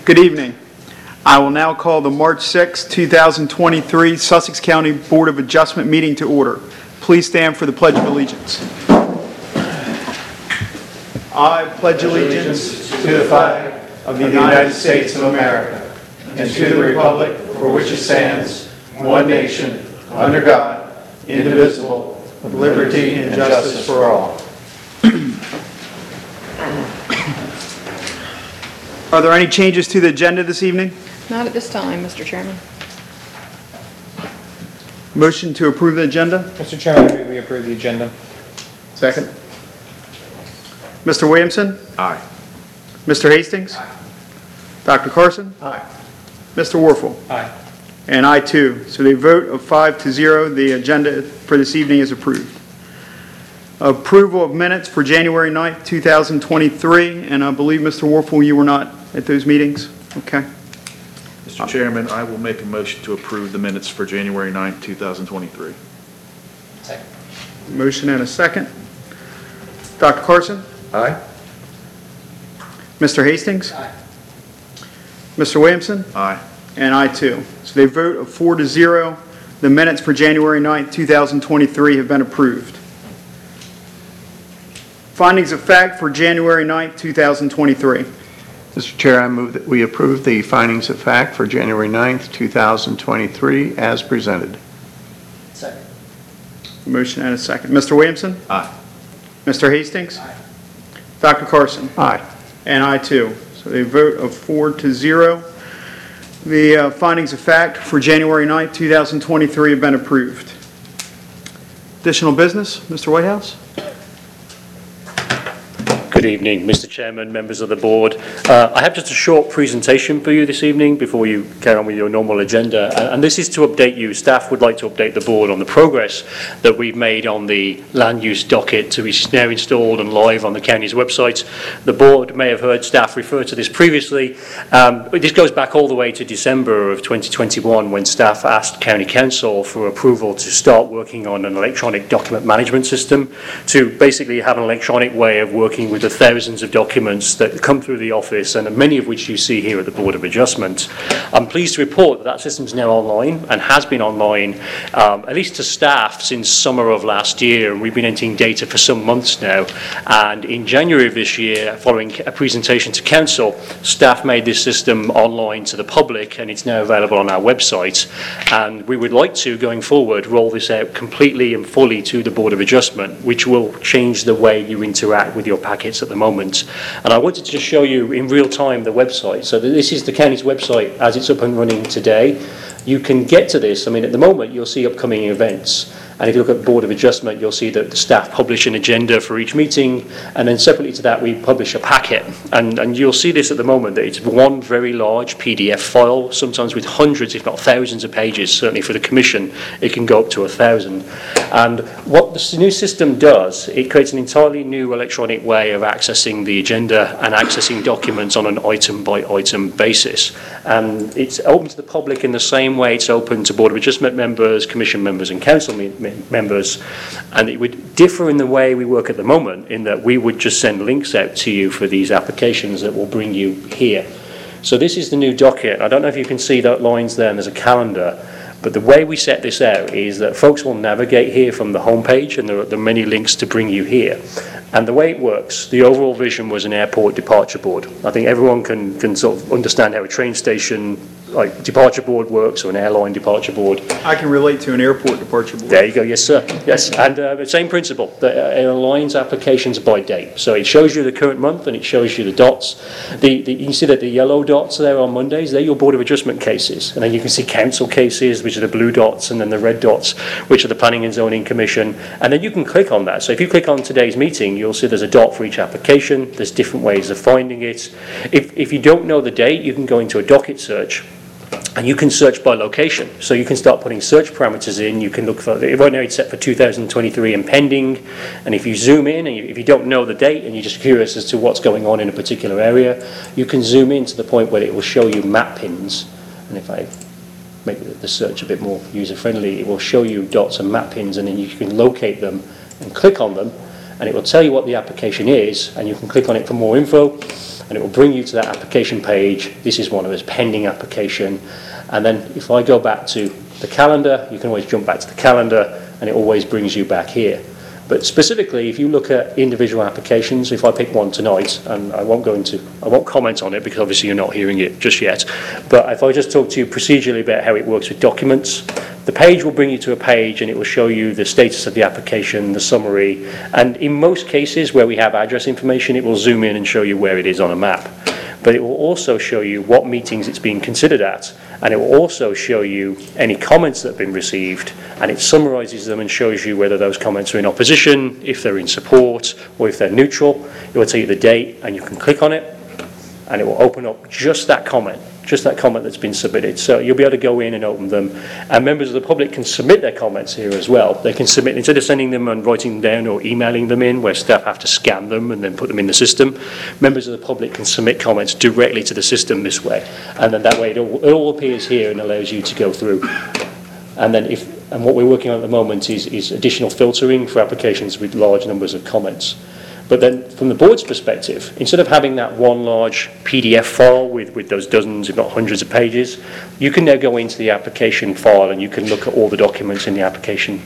Good evening. I will now call the March 6, 2023 Sussex County Board of Adjustment meeting to order. Please stand for the Pledge of Allegiance. I pledge allegiance to the flag of the United States of America and to the republic for which it stands, one nation, under God, indivisible, with liberty and justice for all. Are there any changes to the agenda this evening? Not at this time, Mr. Chairman. Motion to approve the agenda? Mr. Chairman, I move we approve the agenda. Second. Mr. Williamson? Aye. Mr. Hastings? Aye. Dr. Carson? Aye. Mr. Warfel? Aye. And I too. So the vote of 5-0, the agenda for this evening is approved. Approval of minutes for January 9th, 2023, and I believe, Mr. Warfel, you were not at those meetings? Okay. Mr. Chairman, I will make a motion to approve the minutes for January 9th, 2023. Second. Motion and a second. Dr. Carson? Aye. Mr. Hastings? Aye. Mr. Williamson? Aye. And I too. So they vote of 4-0. The minutes for January 9th, 2023 have been approved. Findings of fact for January 9th, 2023. Mr. Chair, I move that we approve the findings of fact for January 9th, 2023 as presented. Second. Motion and a second. Mr. Williamson? Aye. Mr. Hastings? Aye. Dr. Carson? Aye. And I too. So a vote of 4-0. The findings of fact for January 9th, 2023 have been approved. Additional business, Mr. Whitehouse? Good evening, Mr. Chairman, members of the board. I have just a short presentation for you this evening before you carry on with your normal agenda. And this is to update you. Staff would like to update the board on the progress that we've made on the land use docket to be now installed and live on the county's website. The board may have heard staff refer to this previously. This goes back all the way to December of 2021 when staff asked County Council for approval to start working on an electronic document management system to basically have an electronic way of working with the thousands of documents that come through the office, and many of which you see here at the Board of Adjustment. I'm pleased to report that that system is now online and has been online, at least to staff, since summer of last year, and we've been entering data for some months now. And in January of this year, following a presentation to Council, staff made this system online to the public, and it's now available on our website. And we would like to, going forward, roll this out completely and fully to the Board of Adjustment, which will change the way you interact with your packets at the moment. And I wanted to just show you in real time the website. So this is the county's website as it's up and running today. You can get to this. I mean, at the moment, you'll see upcoming events. And if you look at Board of Adjustment, you'll see that the staff publish an agenda for each meeting, and then separately to that, we publish a packet. And you'll see this at the moment, that it's one very large PDF file, sometimes with hundreds, if not thousands of pages. Certainly for the Commission, it can go up to 1,000. And what this new system does, it creates an entirely new electronic way of accessing the agenda and accessing documents on an item-by-item basis. And it's open to the public in the same way it's open to Board of Adjustment members, Commission members, and Council members, and it would differ in the way we work at the moment in that we would just send links out to you for these applications that will bring you here. So this is the new docket. I don't know if you can see that lines there, and there's a calendar, but the way we set this out is that folks will navigate here from the home page, and there are many links to bring you here. And the way it works, the overall vision was an airport departure board. I think everyone can sort of understand how a train station like departure board works, or an airline departure board. I can relate to an airport departure board. There you go, yes sir. Yes, and the same principle, that it aligns applications by date. So it shows you the current month and it shows you the dots. You can see that the yellow dots there on Mondays, they're your Board of Adjustment cases. And then you can see council cases, which are the blue dots, and then the red dots, which are the Planning and Zoning Commission. And then you can click on that. So if you click on today's meeting, you'll see there's a dot for each application. There's different ways of finding it. If you don't know the date, you can go into a docket search, and you can search by location. So you can start putting search parameters in. You can look for, right now it's set for 2023 and pending. And if you zoom in, and if you don't know the date and you're just curious as to what's going on in a particular area, you can zoom in to the point where it will show you map pins. And if I make the search a bit more user-friendly, it will show you dots and map pins, and then you can locate them and click on them, and it will tell you what the application is, and you can click on it for more info. and it will bring you to that application page. This is one of its pending application. And then if I go back to the calendar, you can always jump back to the calendar, and it always brings you back here. But specifically, if you look at individual applications, if I pick one tonight, and I won't comment on it because obviously you're not hearing it just yet, but if I just talk to you procedurally about how it works with documents, the page will bring you to a page and it will show you the status of the application, the summary, and in most cases where we have address information, it will zoom in and show you where it is on a map. But it will also show you what meetings it's being considered at, and it will also show you any comments that have been received, and it summarizes them and shows you whether those comments are in opposition, if they're in support, or if they're neutral. It will tell you the date, and you can click on it, and it will open up just that comment that's been submitted. So you'll be able to go in and open them, and members of the public can submit their comments here as well. They can submit, instead of sending them and writing them down or emailing them in, where staff have to scan them and then put them in the system, members of the public can submit comments directly to the system this way, and then that way it all appears here and allows you to go through. And then and what we're working on at the moment is additional filtering for applications with large numbers of comments. But then from the board's perspective, instead of having that one large PDF file with those dozens, if not hundreds of pages, you can now go into the application file and you can look at all the documents in the application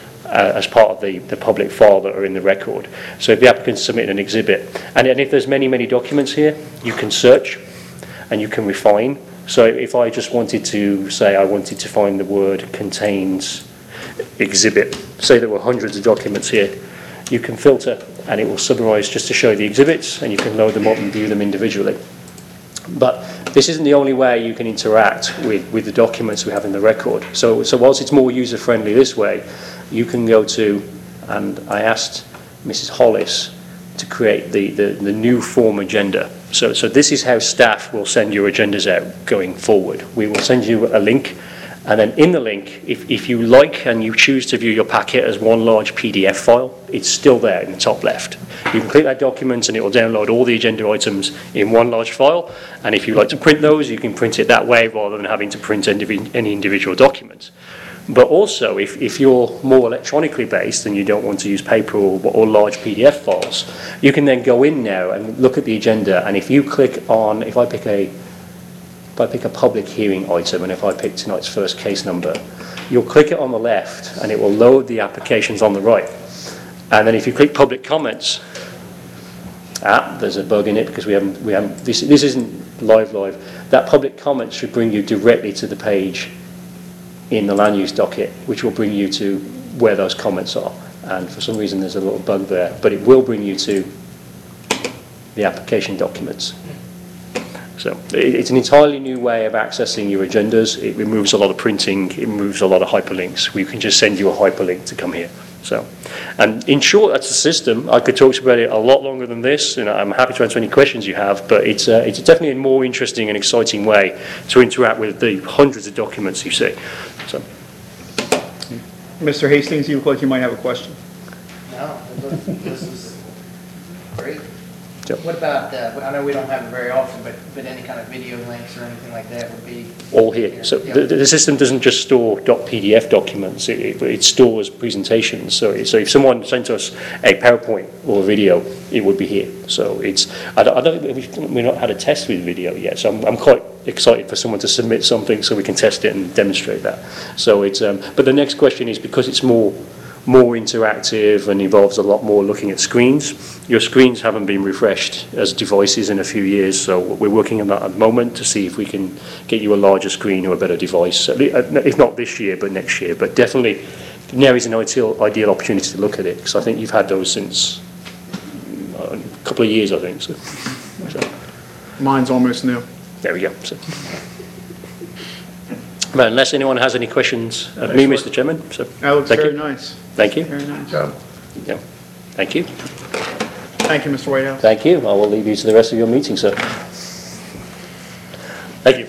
as part of the public file that are in the record. So if the applicant submitted an exhibit, and if there's many, many documents here, you can search and you can refine. So if I just wanted to say I wanted to find the word contains exhibit, say there were hundreds of documents here, you can filter and it will summarize just to show the exhibits, and you can load them up and view them individually. But this isn't the only way you can interact with the documents we have in the record. So whilst it's more user-friendly this way, you can go to, and I asked Mrs. Hollis to create the new form agenda. So this is how staff will send your agendas out going forward. We will send you a link, and then in the link, if you like and you choose to view your packet as one large PDF file, it's still there in the top left. You can click that document and it will download all the agenda items in one large file, and if you like to print those, you can print it that way rather than having to print any individual document. But also, if you're more electronically based and you don't want to use paper or large PDF files, you can then go in now and look at the agenda, and if you click on, if I pick a public hearing item, and if I pick tonight's first case number, you'll click it on the left and it will load the applications on the right. And then if you click public comments, there's a bug in it because we haven't this isn't live. That public comments should bring you directly to the page in the land use docket, which will bring you to where those comments are. And for some reason there's a little bug there, but it will bring you to the application documents. So it's an entirely new way of accessing your agendas. It removes a lot of printing, it removes a lot of hyperlinks. We can just send you a hyperlink to come here. So, and in short, that's the system. I could talk about it a lot longer than this, and I'm happy to answer any questions you have, but it's definitely a more interesting and exciting way to interact with the hundreds of documents you see. So, Mr. Hastings, you look like you might have a question. No, this is great. Yep. What about, I know we don't have it very often, but any kind of video links or anything like that would be... all here. So the system doesn't just store .pdf documents, it stores presentations. So if someone sent us a PowerPoint or a video, it would be here. So I don't we've not had a test with video yet, so I'm quite excited for someone to submit something so we can test it and demonstrate that. So but the next question is, because it's more interactive and involves a lot more looking at screens. Your screens haven't been refreshed as devices in a few years, so we're working on that at the moment to see if we can get you a larger screen or a better device, if not this year, but next year. But definitely now is an ideal opportunity to look at it, because I think you've had those since a couple of years, I think. So. Mine's almost new. There we go. So. But unless anyone has any questions of me, Mr. Chairman. So, That looks thank very you. nice. Thank you. Very nice. Yeah. Thank you. Thank you, Mr. Whitehouse. Thank you. I will leave you to the rest of your meeting, sir. Thank you.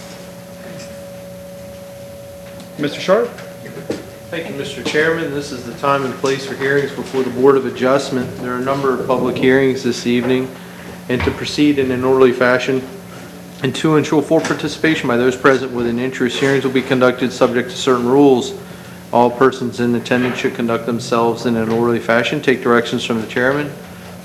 Mr. Sharp? Thank you, Mr. Chairman. This is the time and place for hearings before the Board of Adjustment. There are a number of public hearings this evening, and to proceed in an orderly fashion and to ensure full participation by those present with an interest, hearings will be conducted subject to certain rules. All persons in attendance should conduct themselves in an orderly fashion, take directions from the chairman,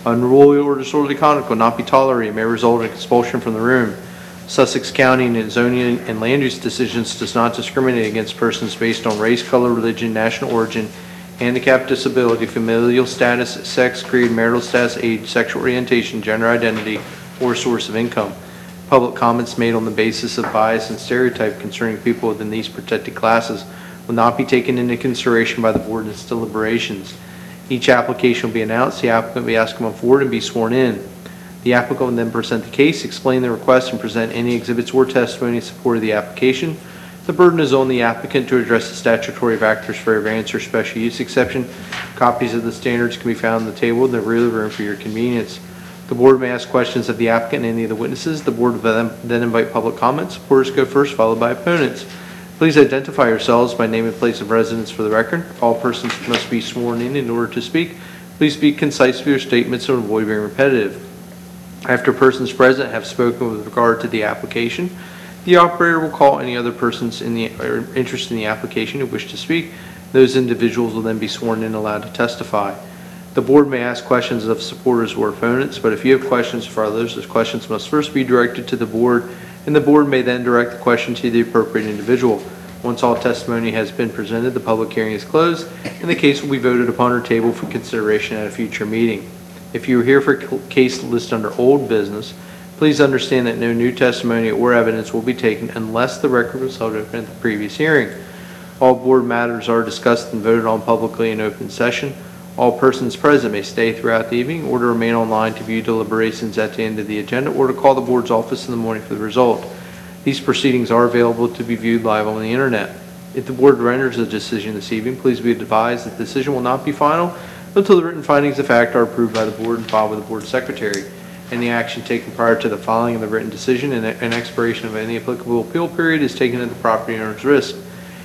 Unruly or disorderly conduct will not be tolerated and may result in expulsion from the room. Sussex County in its zoning and land use decisions does not discriminate against persons based on race, color, religion, national origin, handicap, disability, familial status, sex, creed, marital status, age, sexual orientation, gender identity, or source of income. Public comments made on the basis of bias and stereotype concerning people within these protected classes will not be taken into consideration by the board in its deliberations. Each application will be announced, the applicant will be asked to come forward and be sworn in. The applicant will then present the case, explain the request, and present any exhibits or testimony in support of the application. The burden is on the applicant to address the statutory factors for a variance or special use exception. Copies of the standards can be found on the table in the rear of the room for your convenience. The board may ask questions of the applicant and any of the witnesses. The board will then invite public comments. Supporters go first, followed by opponents. Please identify yourselves by name and place of residence for the record. All persons must be sworn in order to speak. Please be concise with your statements and avoid being repetitive. After persons present have spoken with regard to the application, the operator will call any other persons interested in the application who wish to speak. Those individuals will then be sworn in and allowed to testify. The board may ask questions of supporters or opponents, but if you have questions for others, those questions must first be directed to the board, and the board may then direct the question to the appropriate individual. Once all testimony has been presented, the public hearing is closed, and the case will be voted upon or tabled for consideration at a future meeting. If you are here for a case listed under old business, please understand that no new testimony or evidence will be taken unless the record was held open at the previous hearing. All board matters are discussed and voted on publicly in open session. All persons present may stay throughout the evening or to remain online to view deliberations at the end of the agenda or to call the board's office in the morning for the result. These proceedings are available to be viewed live on the internet. If the board renders a decision this evening, please be advised that the decision will not be final until the written findings of fact are approved by the board and filed with the board secretary. Any action taken prior to the filing of the written decision and expiration of any applicable appeal period is taken at the property owner's risk.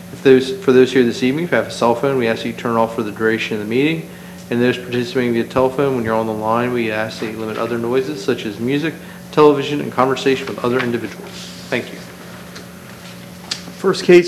For those here this evening, if you have a cell phone, we ask that you turn off for the duration of the meeting. And those participating via telephone, when you're on the line, we ask that you limit other noises such as music, television, and conversation with other individuals. Thank you. First case